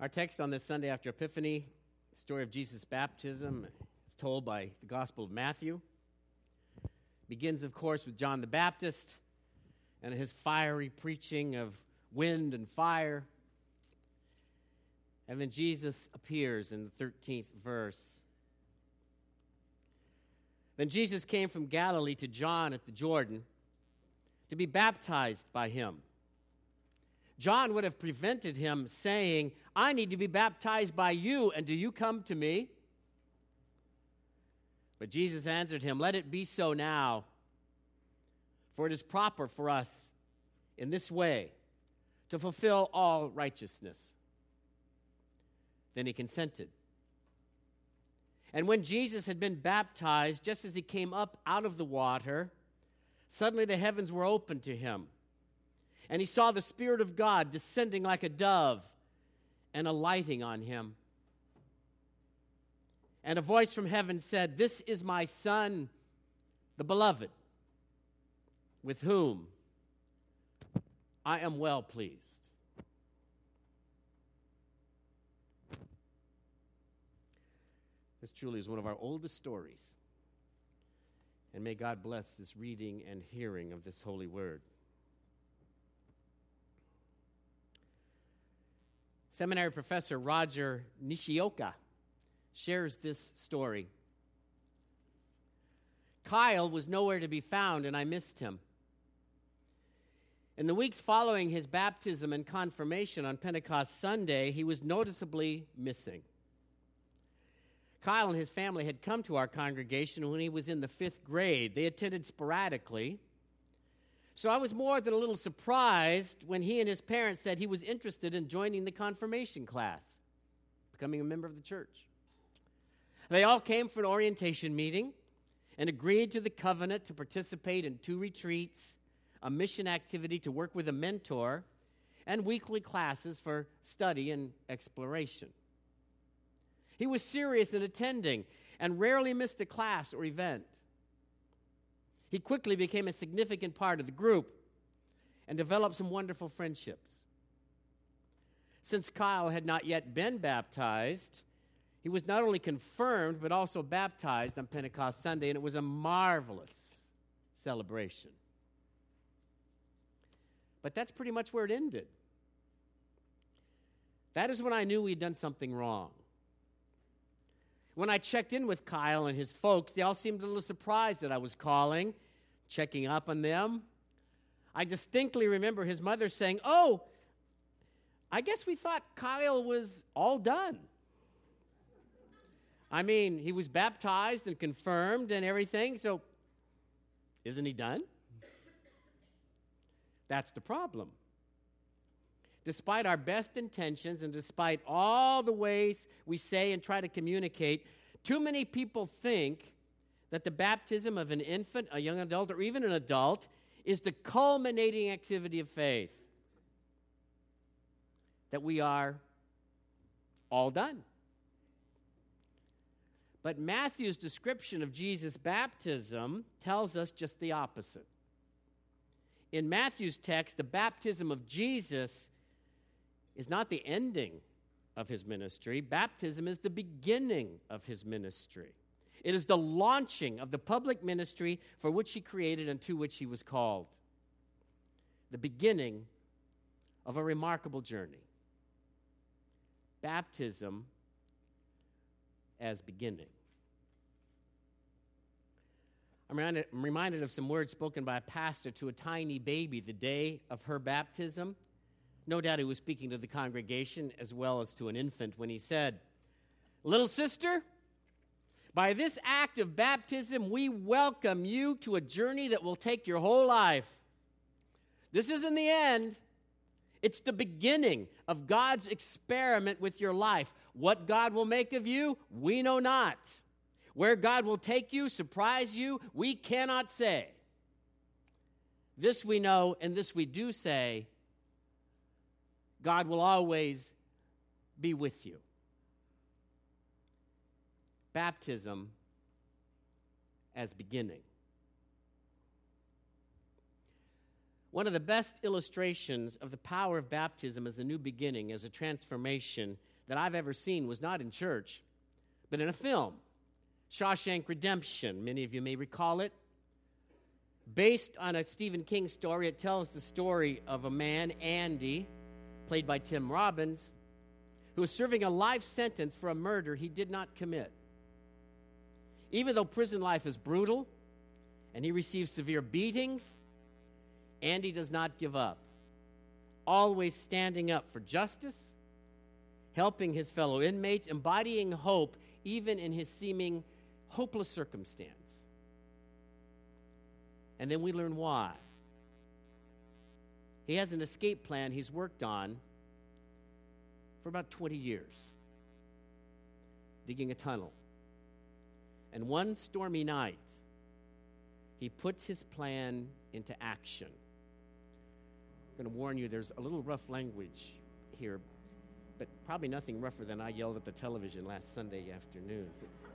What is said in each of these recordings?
Our text on this Sunday after Epiphany, the story of Jesus' baptism, is told by the Gospel of Matthew. It begins, of course, with John the Baptist and his fiery preaching of wind and fire. And then Jesus appears in the 13th verse. Then Jesus came from Galilee to John at the Jordan to be baptized by him. John would have prevented him saying, I need to be baptized by you, and do you come to me? But Jesus answered him, let it be so now, for it is proper for us in this way to fulfill all righteousness. Then he consented. And when Jesus had been baptized, just as he came up out of the water, suddenly the heavens were opened to him. And he saw the Spirit of God descending like a dove and alighting on him. And a voice from heaven said, this is my Son, the Beloved, with whom I am well pleased. This truly is one of our oldest stories. And may God bless this reading and hearing of this holy word. Seminary professor Roger Nishioka shares this story. Kyle was nowhere to be found, and I missed him. In the weeks following his baptism and confirmation on Pentecost Sunday, he was noticeably missing. Kyle and his family had come to our congregation when he was in the 5th grade. They attended sporadically. So I was more than a little surprised when he and his parents said he was interested in joining the confirmation class, becoming a member of the church. They all came for an orientation meeting and agreed to the covenant to participate in 2 retreats, a mission activity to work with a mentor, and weekly classes for study and exploration. He was serious in attending and rarely missed a class or event. He quickly became a significant part of the group and developed some wonderful friendships. Since Kyle had not yet been baptized, he was not only confirmed but also baptized on Pentecost Sunday, and it was a marvelous celebration. But that's pretty much where it ended. That is when I knew we had done something wrong. When I checked in with Kyle and his folks, they all seemed a little surprised that I was calling, checking up on them. I distinctly remember his mother saying, oh, I guess we thought Kyle was all done. I mean, he was baptized and confirmed and everything, so isn't he done? That's the problem. Despite our best intentions and despite all the ways we say and try to communicate, too many people think that the baptism of an infant, a young adult, or even an adult is the culminating activity of faith. That we are all done. But Matthew's description of Jesus' baptism tells us just the opposite. In Matthew's text, the baptism of Jesus is not the ending of his ministry. Baptism is the beginning of his ministry. It is the launching of the public ministry for which he created and to which he was called. The beginning of a remarkable journey. Baptism as beginning. I'm reminded of some words spoken by a pastor to a tiny baby the day of her baptism. No doubt he was speaking to the congregation as well as to an infant when he said, little sister, by this act of baptism, we welcome you to a journey that will take your whole life. This isn't the end. It's the beginning of God's experiment with your life. What God will make of you, we know not. Where God will take you, surprise you, we cannot say. This we know, and this we do say, God will always be with you. Baptism as beginning. One of the best illustrations of the power of baptism as a new beginning, as a transformation, that I've ever seen was not in church, but in a film, Shawshank Redemption. Many of you may recall it. Based on a Stephen King story, it tells the story of a man, Andy, played by Tim Robbins, who was serving a life sentence for a murder he did not commit. Even though prison life is brutal and he receives severe beatings, Andy does not give up, always standing up for justice, helping his fellow inmates, embodying hope even in his seeming hopeless circumstance. And then we learn why. He has an escape plan he's worked on for about 20 years, digging a tunnel. And one stormy night, he puts his plan into action. I'm going to warn you, there's a little rough language here, but probably nothing rougher than I yelled at the television last Sunday afternoon.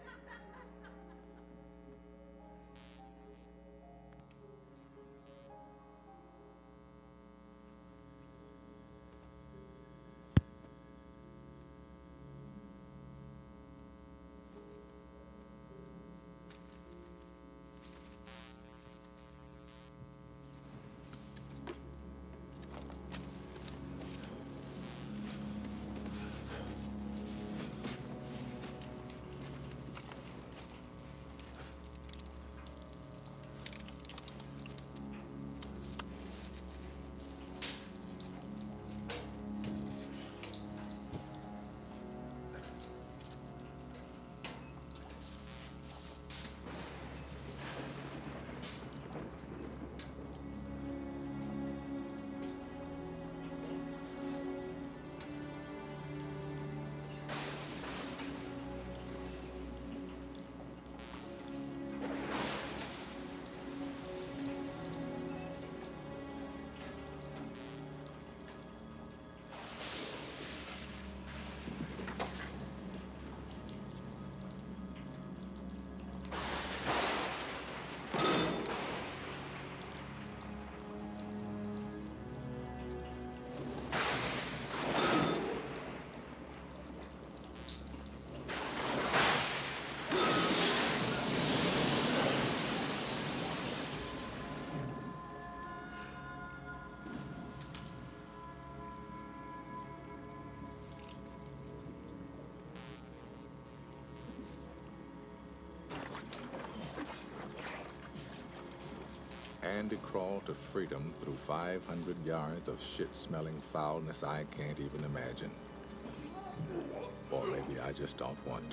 Andy crawled to freedom through 500 yards of shit-smelling foulness I can't even imagine. Or maybe I just don't want to.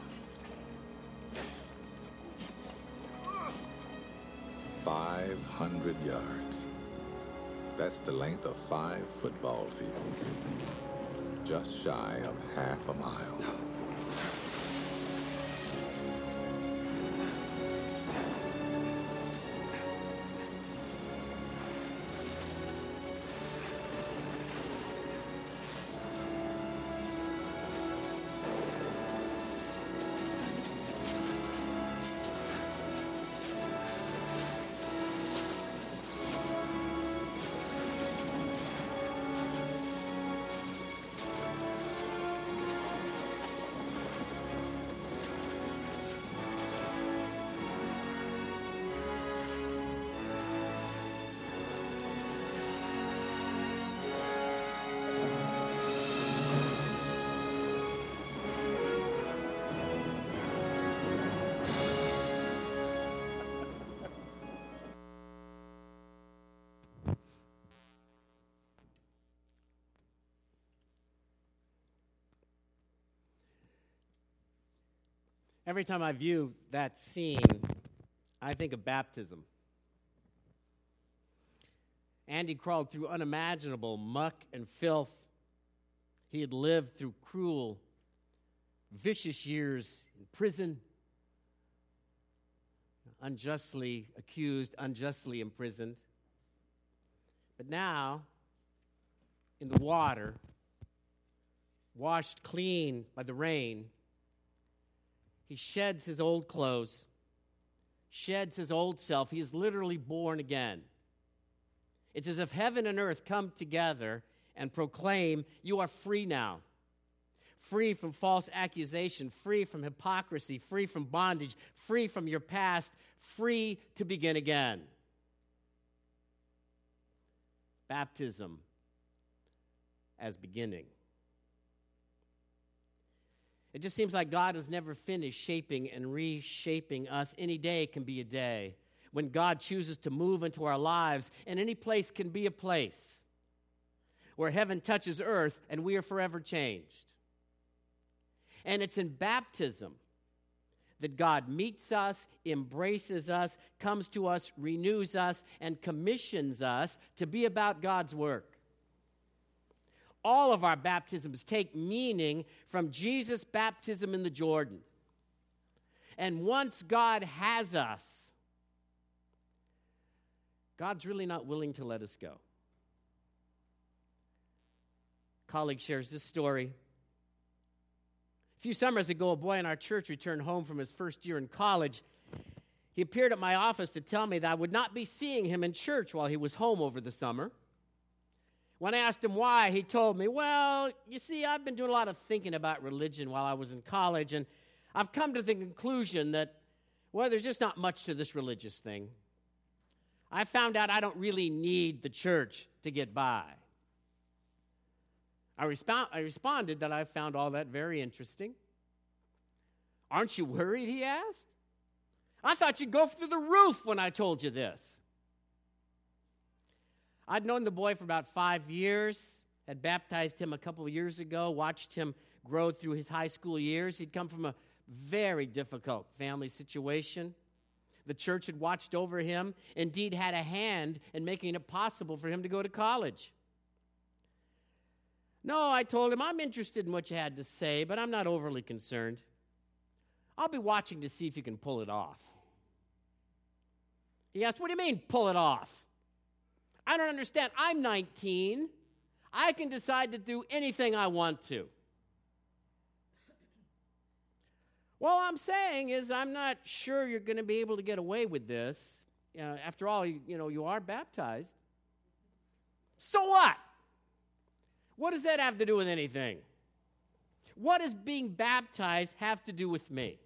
500 yards. That's the length of 5 football fields. Just shy of half a mile. Every time I view that scene, I think of baptism. Andy crawled through unimaginable muck and filth. He had lived through cruel, vicious years in prison, unjustly accused, unjustly imprisoned. But now, in the water, washed clean by the rain, he sheds his old clothes, sheds his old self. He is literally born again. It's as if heaven and earth come together and proclaim, you are free now. free from false accusation, free from hypocrisy, free from bondage, free from your past, free to begin again. Baptism as beginning. It just seems like God has never finished shaping and reshaping us. Any day can be a day when God chooses to move into our lives, and any place can be a place where heaven touches earth and we are forever changed. And it's in baptism that God meets us, embraces us, comes to us, renews us, and commissions us to be about God's work. All of our baptisms take meaning from Jesus' baptism in the Jordan. And once God has us, God's really not willing to let us go. A colleague shares this story. A few summers ago, a boy in our church returned home from his first year in college. He appeared at my office to tell me that I would not be seeing him in church while he was home over the summer. When I asked him why, he told me, well, you see, I've been doing a lot of thinking about religion while I was in college, and I've come to the conclusion that, well, there's just not much to this religious thing. I found out I don't really need the church to get by. I responded that I found all that very interesting. Aren't you worried, he asked? I thought you'd go through the roof when I told you this. I'd known the boy for about 5 years, had baptized him a couple of years ago, watched him grow through his high school years. He'd come from a very difficult family situation. The church had watched over him, indeed had a hand in making it possible for him to go to college. No, I told him, I'm interested in what you had to say, but I'm not overly concerned. I'll be watching to see if you can pull it off. He asked, what do you mean, pull it off? I don't understand. I'm 19. I can decide to do anything I want to. Well, I'm saying is I'm not sure you're going to be able to get away with this. After all, you are baptized. So what? What does that have to do with anything? What does being baptized have to do with me?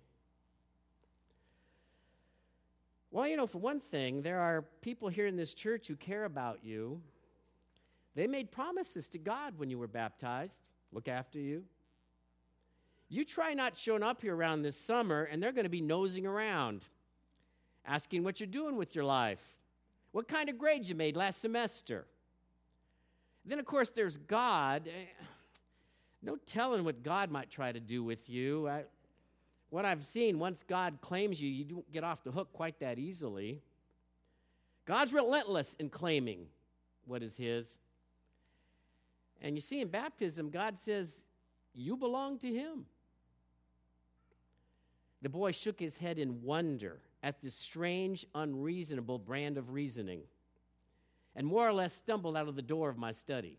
Well, for one thing, there are people here in this church who care about you. They made promises to God when you were baptized. Look after you. You try not showing up here around this summer, and they're going to be nosing around, asking what you're doing with your life, what kind of grades you made last semester. Then, of course, there's God. No telling what God might try to do with you. What I've seen, once God claims you, you don't get off the hook quite that easily. God's relentless in claiming what is his. And you see, in baptism, God says, you belong to him. The boy shook his head in wonder at this strange, unreasonable brand of reasoning and more or less stumbled out of the door of my study.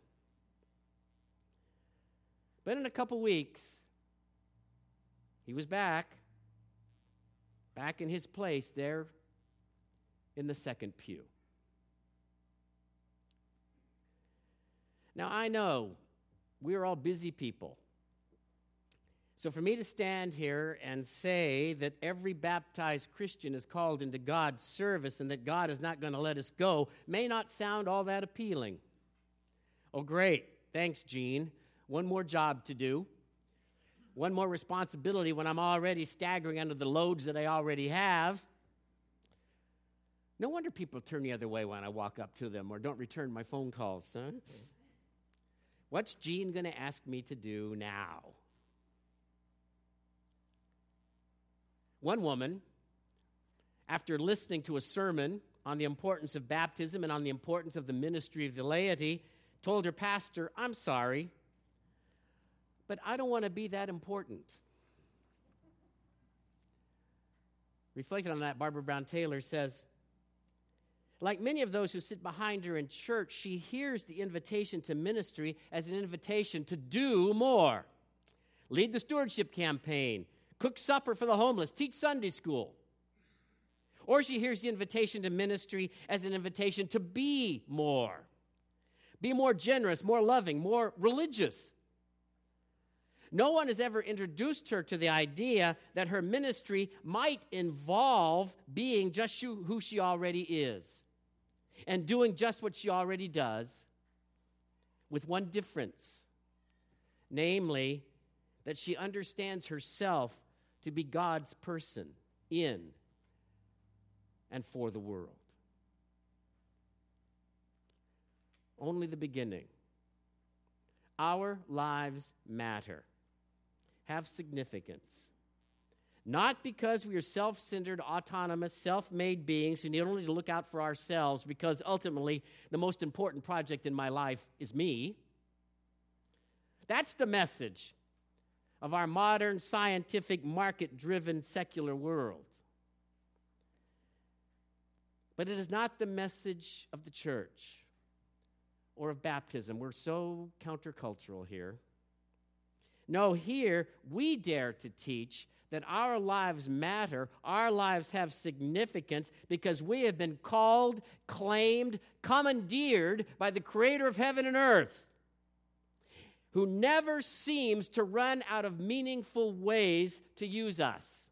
But in a couple weeks, he was back in his place there in the second pew. Now, I know we're all busy people. So for me to stand here and say that every baptized Christian is called into God's service and that God is not going to let us go may not sound all that appealing. Oh, great. Thanks, Gene. One more job to do. One more responsibility when I'm already staggering under the loads that I already have. No wonder people turn the other way when I walk up to them or don't return my phone calls, huh? What's Gene going to ask me to do now? One woman, after listening to a sermon on the importance of baptism and on the importance of the ministry of the laity, told her pastor, I'm sorry, but I don't want to be that important. Reflecting on that, Barbara Brown Taylor says, like many of those who sit behind her in church, she hears the invitation to ministry as an invitation to do more. Lead the stewardship campaign, cook supper for the homeless, teach Sunday school. Or she hears the invitation to ministry as an invitation to be more generous, more loving, more religious. No one has ever introduced her to the idea that her ministry might involve being just who she already is and doing just what she already does, with one difference, namely that she understands herself to be God's person in and for the world. Only the beginning. Our lives matter, have significance. Not because we are self-centered, autonomous, self-made beings who need only to look out for ourselves, because ultimately the most important project in my life is me. That's the message of our modern, scientific, market-driven, secular world. But it is not the message of the church or of baptism. We're so countercultural here. No, here we dare to teach that our lives matter, our lives have significance, because we have been called, claimed, commandeered by the Creator of heaven and earth, who never seems to run out of meaningful ways to use us.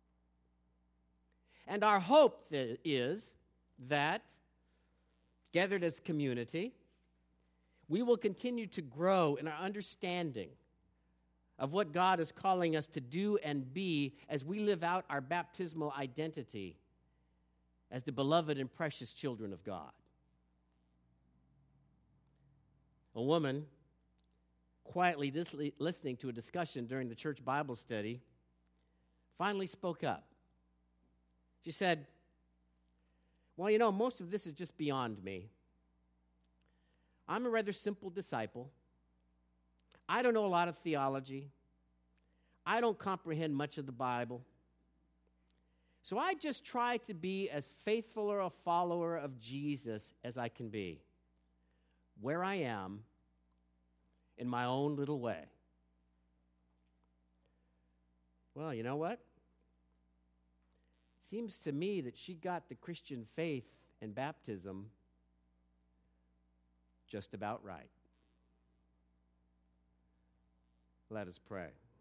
And our hope is that, gathered as community, we will continue to grow in our understanding of what God is calling us to do and be as we live out our baptismal identity as the beloved and precious children of God. A woman, quietly listening to a discussion during the church Bible study, finally spoke up. She said, "Well, you know, most of this is just beyond me. I'm a rather simple disciple. I don't know a lot of theology. I don't comprehend much of the Bible. So I just try to be as faithful or a follower of Jesus as I can be, where I am, in my own little way." Well, you know what? Seems to me that she got the Christian faith and baptism just about right. Let us pray.